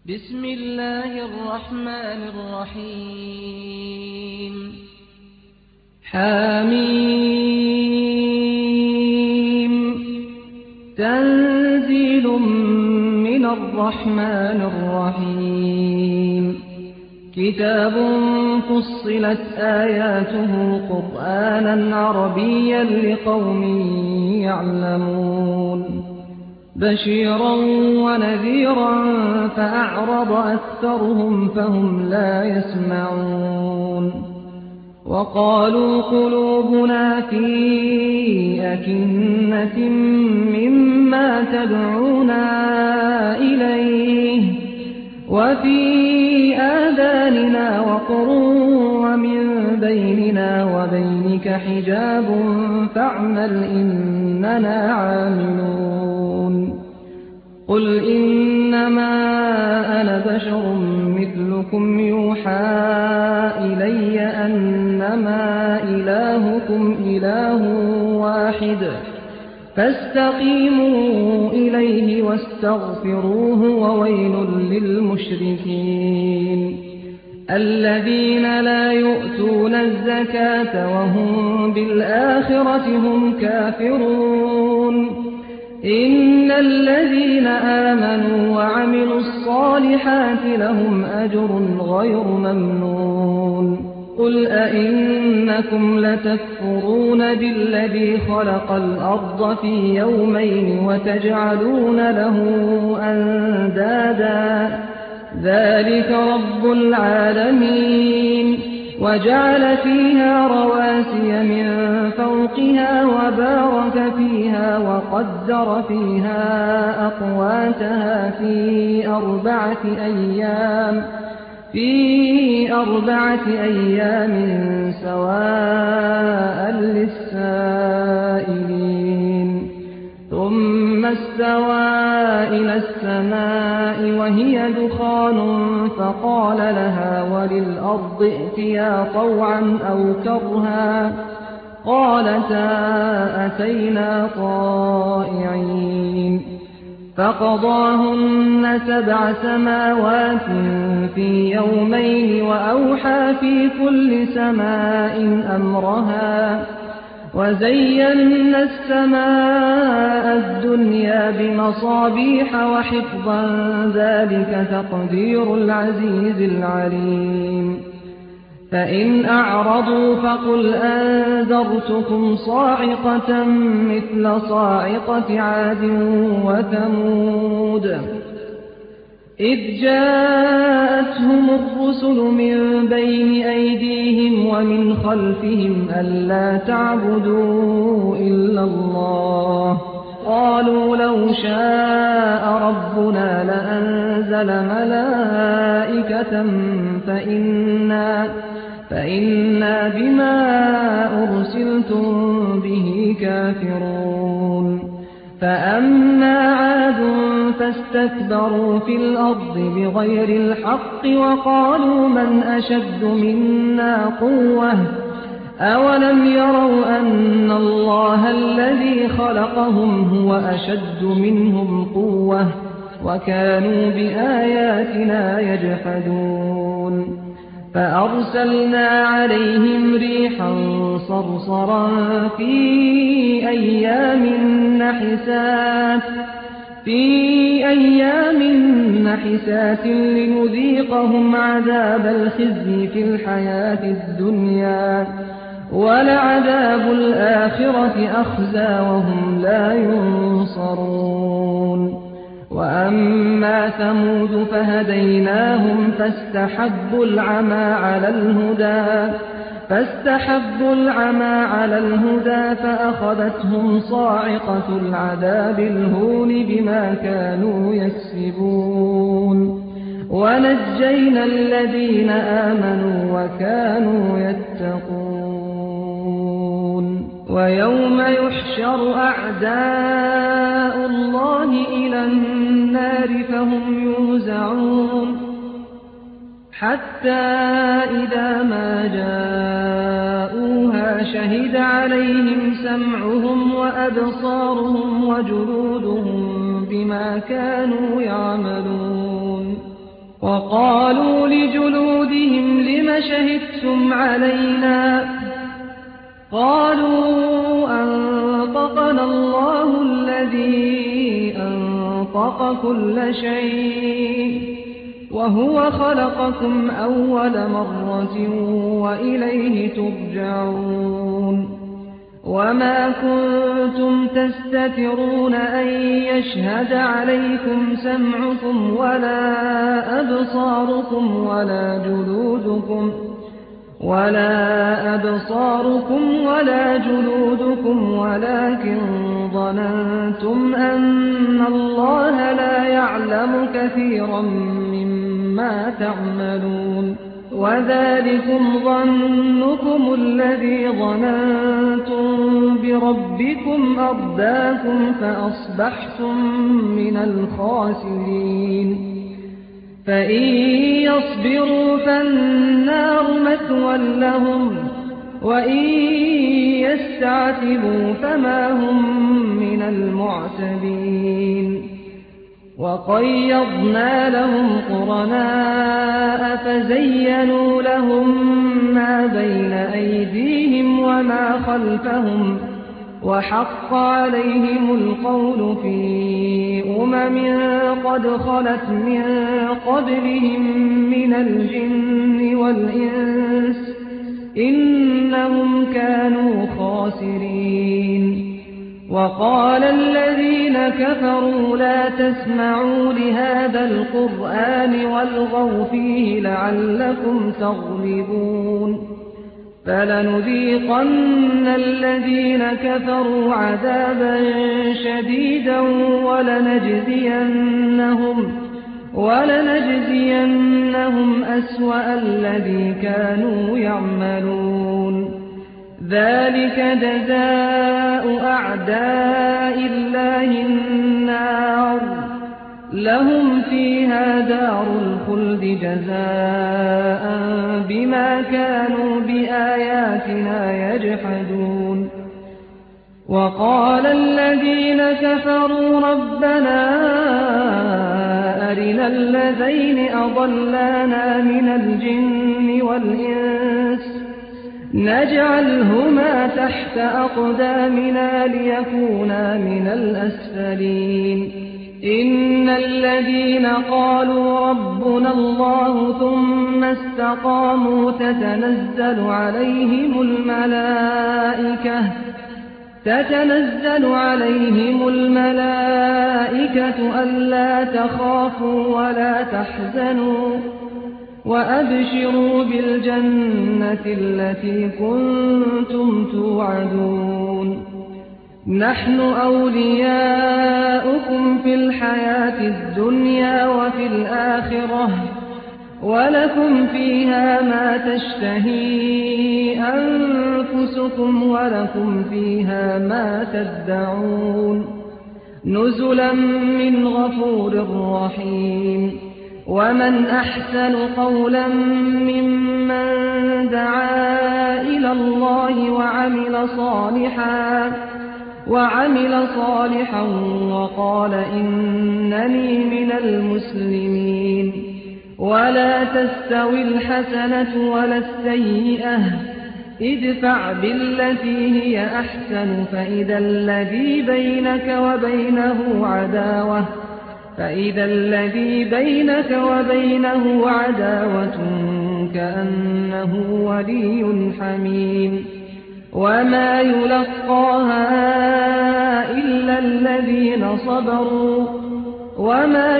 بسم الله الرحمن الرحيم حميم تنزيل من الرحمن الرحيم كتاب فصلت آياته قرآنا عربيا لقوم يعلمون بشيرا ونذيرا فأعرض أكثرهم فهم لا يسمعون وقالوا قلوبنا في أكنة مما تدعونا إليه وفي آذاننا وقر ومن بيننا وبينك حجاب فاعمل إننا عاملون قل إنما أنا بشر مثلكم يوحى إلي أنما إلهكم إله واحد فاستقيموا إليه واستغفروه وويل للمشركين الذين لا يؤتون الزكاة وهم بالآخرة هم كافرون إن الذين آمنوا وعملوا الصالحات لهم أجر غير ممنون قل أئنكم لتكفرون بالذي خلق الأرض في يومين وتجعلون له أندادا ذلك رب العالمين وجعل فيها رواسي من فوقها وبارك فيها وقدر فيها أقواتها في أربعة أيام سواء للسائلين ثم استوى إلى السماء وهي دخان فقال لها وللأرض ائتيا طوعا أو كرها قالتا أتينا طائعين فقضاهن 7 سماوات في يومين وأوحى في كل سماء أمرها وزينا السماء الدنيا بمصابيح وحفظا ذلك تقدير العزيز العليم فإن أعرضوا فقل أنذرتكم صاعقة مثل صاعقة عاد وثمود إذ جاءتهم الرسل من بين أيديهم ومن خلفهم ألا تعبدوا إلا الله قالوا لو شاء ربنا لأنزل ملائكة فإنا بما أرسلتم به كافرون فأما عاد فاستكبروا في الأرض بغير الحق وقالوا من أشد منا قوة أولم يروا أن الله الذي خلقهم هو أشد منهم قوة وكانوا بآياتنا يجحدون فأرسلنا عليهم ريحا صرصرا في أيام نحسات لنذيقهم عذاب الخزي في الحياة الدنيا ولعذاب الآخرة أخزى وهم لا ينصرون وأما ثمود فهديناهم فاستحبوا العمى على الهدى فأخذتهم صاعقة العذاب الهون بما كانوا يكسبون ونجينا الذين آمنوا وكانوا يتقون ويوم يحشر أعداء الله إلى النار فهم يوزعون حتى إذا ما جاءوها شهد عليهم سمعهم وأبصارهم وجلودهم بما كانوا يعملون وقالوا لجلودهم لم شهدتم علينا قالوا أنطقنا الله الذي أنطق كل شيء وهو خلقكم أول مرة وإليه ترجعون وما كنتم تستترون أن يشهد عليكم سمعكم ولا أبصاركم ولا جلودكم ولكن ظننتم أن الله لا يعلم كثيرا مما تعملون وذلكم ظنكم الذي ظننتم بربكم أرداكم فأصبحتم من الخاسرين فإن يصبروا فالنار مثوى لهم وإن يستعتبوا فما هم من المعتبين وقيضنا لهم قرناء فزينوا لهم ما بين أيديهم وما خلفهم وحق عليهم القول في قد خلت من قبلهم من الجن والإنس إنهم كانوا خاسرين وقال الذين كفروا لا تسمعوا لهذا القرآن والغوا فيه لعلكم تغلبون فلنذيقن الذين كفروا عذابا شديدا ولنجزينهم أسوأ الذي كانوا يعملون ذلك جزاء أعداء الله النار لهم فيها دار الخلد جزاء بما كانوا بآياتنا يجحدون وقال الذين كفروا ربنا أرنا الذين أضلانا من الجن والإنس نجعلهما تحت أقدامنا ليكونا من الأسفلين إن الذين قالوا ربنا الله ثم استقاموا تتنزل عليهم الملائكة ألا تخافوا ولا تحزنوا وأبشروا بالجنة التي كنتم توعدون نحن أولياؤكم في الحياة الدنيا وفي الآخرة ولكم فيها ما تشتهي أنفسكم ولكم فيها ما تدعون نزلا من غفور رحيم ومن أحسن قولا ممن دعا إلى الله وعمل صالحا وقال إنني من المسلمين ولا تستوي الحسنة ولا السيئة ادفع بالتي هي أحسن فإذا الذي بينك وبينه عداوة كأنه ولي حميم وما يلقاها إلا الذين صبروا وما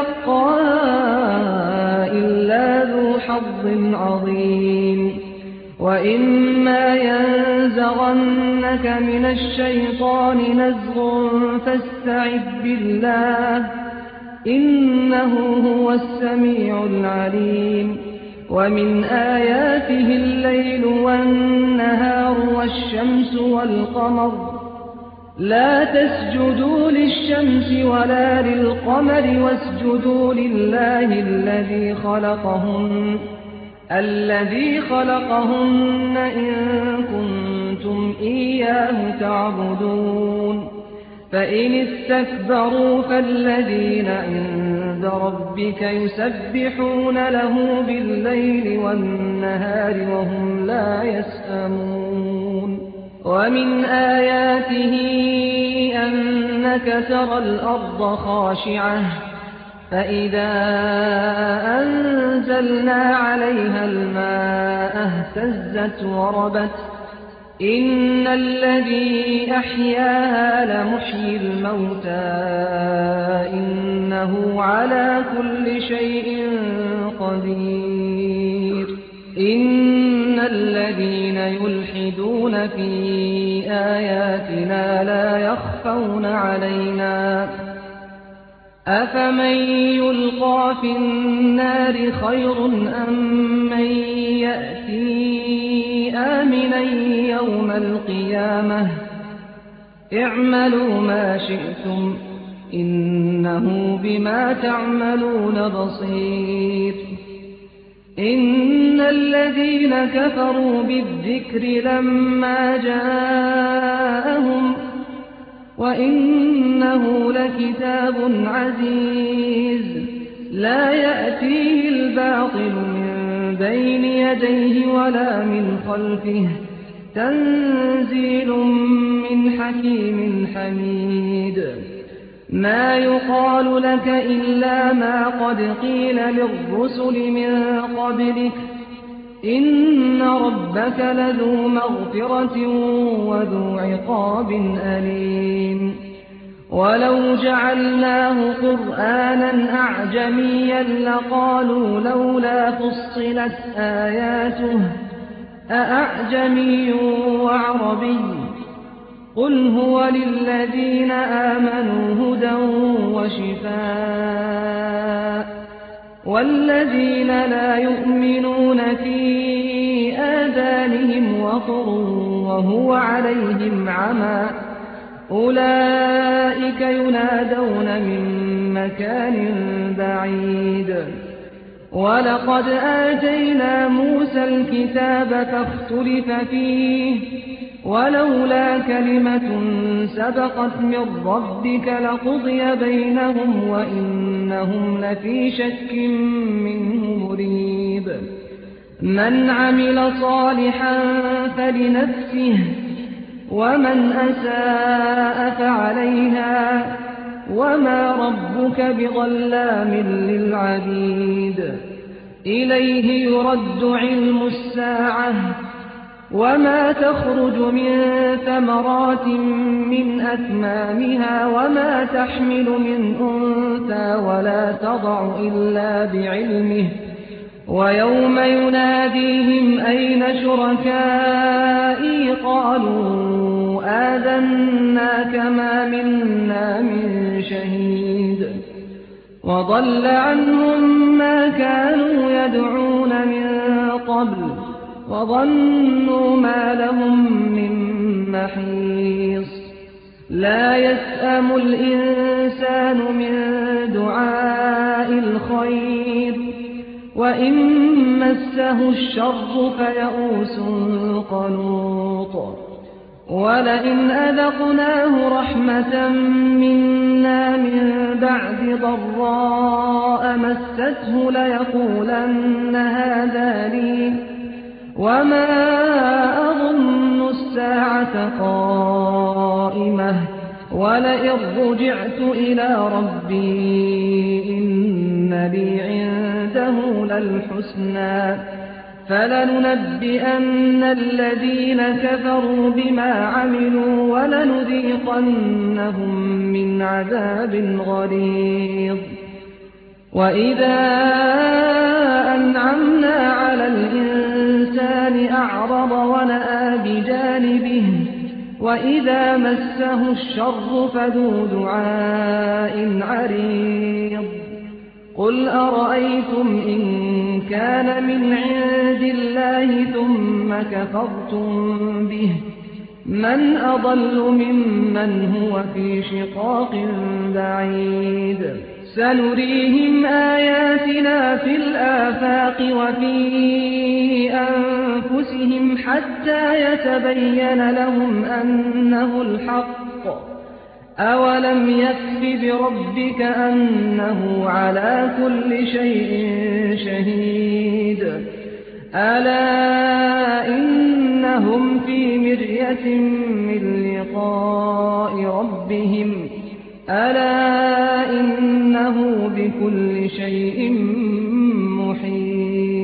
يلقاها إلا ذو حظ عظيم وإما ينزغنك من الشيطان نزغ فاستعذ بالله إنه هو السميع العليم ومن آياته الليل والنهار والشمس والقمر لا تسجدوا للشمس ولا للقمر واسجدوا لله الذي خلقهن إن كنتم إياه تعبدون فإن استكبروا فالذين عند عند ربك يسبحون له بالليل والنهار وهم لا يسأمون ومن آياته أنك ترى الأرض خاشعة فإذا أنزلنا عليها الماء اهتزت وربت إن الذي أحياها لمحيي الموتى إنه على كل شيء قدير إن الذين يلحدون في آياتنا لا يخفون علينا أفمن يلقى في النار خير أم من يأتي آمنا يوم القيامة اعملوا ما شئتم إنه بما تعملون بصير إن الذين كفروا بالذكر لما جاءهم وإنه لكتاب عزيز لا يأتيه الباطل من بين يديه ولا من خلفه تنزيل من حكيم حميد ما يقال لك إلا ما قد قيل للرسل من قبلك إن ربك لذو مغفرة وذو عقاب أليم ولو جعلناه قرآنا أعجميا لقالوا لولا فصلت آياته أأعجمي وعربي قل هو للذين آمنوا هدى وشفاء والذين لا يؤمنون في آذانهم وقر وهو عليهم عمى أولئك ينادون من مكان بعيد ولقد آتينا موسى الكتاب فاختلف فيه ولولا كلمة سبقت من ربك لقضي بينهم وإنهم لفي شك منه مريب من عمل صالحا فلنفسه ومن أساء فعليها وما ربك بظلام للعبيد إليه يرد علم الساعة وما تخرج من ثمرات من أكمامها وما تحمل من أنثى ولا تضع إلا بعلمه ويوم يناديهم أين شركائي قالوا آذناك ما منا من شهيد وضل عنهم ما كانوا يدعون من قبل وظنوا ما لهم من محيص لا يسأم الإنسان من دعاء الخير وإن مسه الشر فيئوس قنوط ولئن أذقناه رحمة منا من بعد ضراء مسته ليقولن هذا لي وما أظن الساعة قائمة ولئن رجعت إلى ربي إن لي عنده للحسنى فلننبئن الذين كفروا بما عملوا ولنذيقنهم من عذاب غليظ وإذا أنعمنا على الإنسان أعرض ونأى بجانبه وإذا مسه الشر فذو دعاء عريض قل أرأيتم إن كان من عند الله ثم كفرتم به من أضل ممن هو في شقاق بعيد سنريهم آياتنا في الآفاق وفي أنفسهم حتى يتبين لهم أنه الحق أولم يكف بربك أنه على كل شيء شهيد ألا إنهم في مرية من لقاء ربهم ألا إنه بكل شيء محيط